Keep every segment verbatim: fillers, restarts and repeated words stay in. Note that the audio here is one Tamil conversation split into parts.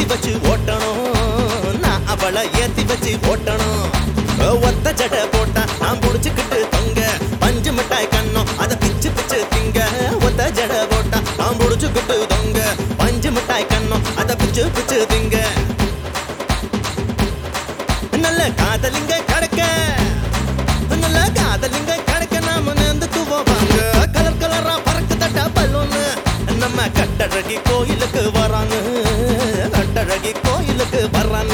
வச்சு ஓட்டணும் நான் அவளை ஏத்தி வச்சு ஓட்டணும் ஒத்த ஜட போட்டா நான் புடிச்சுக்கிட்டு தொங்க பஞ்சு மிட்டாய் கண்ணம் அத பிச்சு பிச்சு திங்க ஒத்த ஜட போட்டா நான் புடிச்சுக்கிட்டு தொங்க பஞ்சு மிட்டாய் கண்ணம் அத பிச்சு பிச்சு திங்க நல்ல காதலிங்க கடக்க நல்ல காதலிங்க கடக்க நாம நேர்ந்துக்கு போவாங்க கலர் கலரா பறக்கு தட்டா பலூன்னு நம்ம கட்டழகி கோயிலுக்கு வராங்க கட்டழகி கோயிலுக்கு வர்றாங்க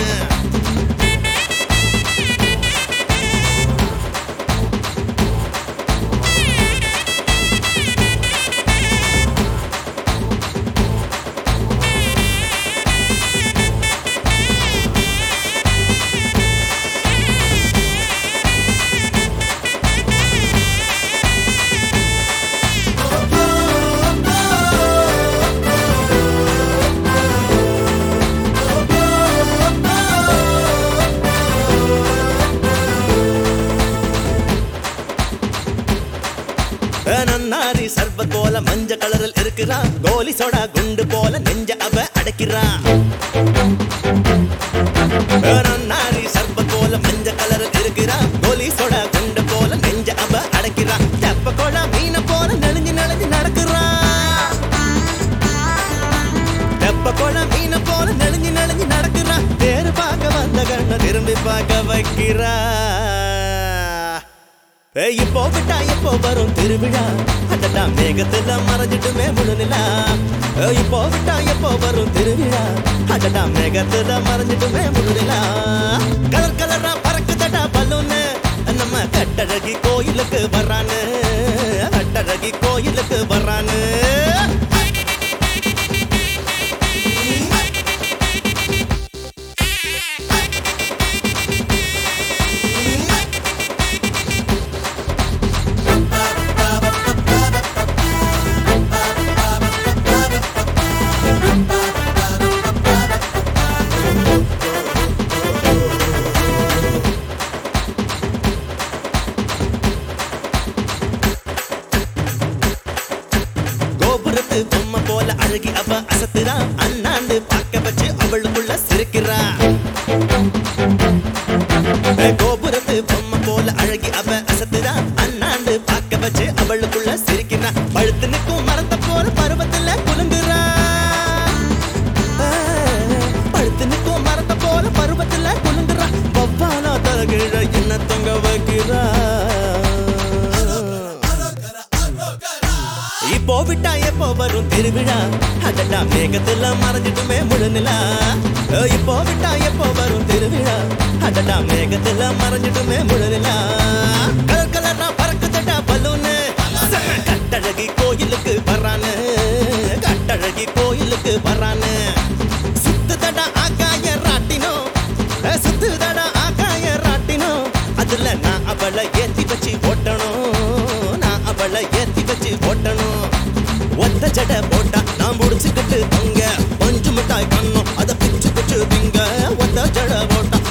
நன்னாரி சர்பத் போல மஞ்ச கலரில் இருக்கிறா கோலி சோடா குண்டு போல நெஞ்ச அவ அடைக்கிறா நன்னாரி சர்பத் போல மஞ்ச கலரில் இருக்கிறா கோலி சோடா குண்டு போல நெஞ்ச அவ அடைக்கிறா தெப்ப கோடா மீன போல நெளிஞ்சு நெளிஞ்சு நடக்கிறா தெப்ப கோடா மீன போல நெளிஞ்சு நெளிஞ்சு நடக்கிறா தேர் பார்க்க வந்த கண்ண திரும்பி பார்க்க வைக்கிறா இப்போ விட்டா எப்போ வரும் திருவிழா அடடா மேகத்துல மறைஞ்சிட்டுமே முழுநிலா இப்போ விட்டா எப்போ வரும் திருவிழா அடடா மேகத்துல மறைஞ்சிட்டுமே முழுநிலா கலர் கலரா பறக்கு தட்டா பலூன்னு நம்ம கட்டழகி கோயிலுக்கு வர்றானு கட்டழகி கோயிலுக்கு வர்றானு பொம்மை போல அழகி அவ அசத்துறா அண்ணாண்டு பார்க்க வச்சு அவளுக்குள்ள சிரிக்கிறா கோபுரத்து பொம்மை போல அழகி அவ அசத்துறா அண்ணாண்டு பார்க்க வச்சு அவளுக்குள்ள சிரிக்கிறா பழுத்து நிற்கும் மரத்தை போல பருவத்துல குலுங்குறா பழுத்து நிற்கும் மரத்தை போல பருவத்துல குலுங்குறா பப்பாலா தலகிழ என்ன தொங்க வைக்கிறா இப்போ விட்டா எப்போ வரும் திருவிழா அடடா மேகத்துல மறைஞ்சிட்டுமே முழுநிலா இப்போ விட்டா எப்போ வரும் திருவிழா அடடா மேகத்துல மறைஞ்சிட்டுமே முழுநிலா கலர் கலரா பறக்கு தட்டா பலூன்னு கட்டழகி கோயிலுக்கு வர்றானு கட்டழகி கோயிலுக்கு வர்றானு சுத்து தடா ஆகாய ராட்டினோ சுத்து தடா ஆகாய ராட்டினோ அதுல நான் அவளை ஏத்தி வச்சு ஓட்டணும் நான் அவளை ஏத்தி வச்சு ஓட்டணும் ஒத்த ஜட போட்டா நான் முடிச்சுக்கிட்டு தொங்க பஞ்சு மிட்டாய் கண்ணம் அத பிச்சு பிச்சு திங்க ஒத்த ஜட போட்டா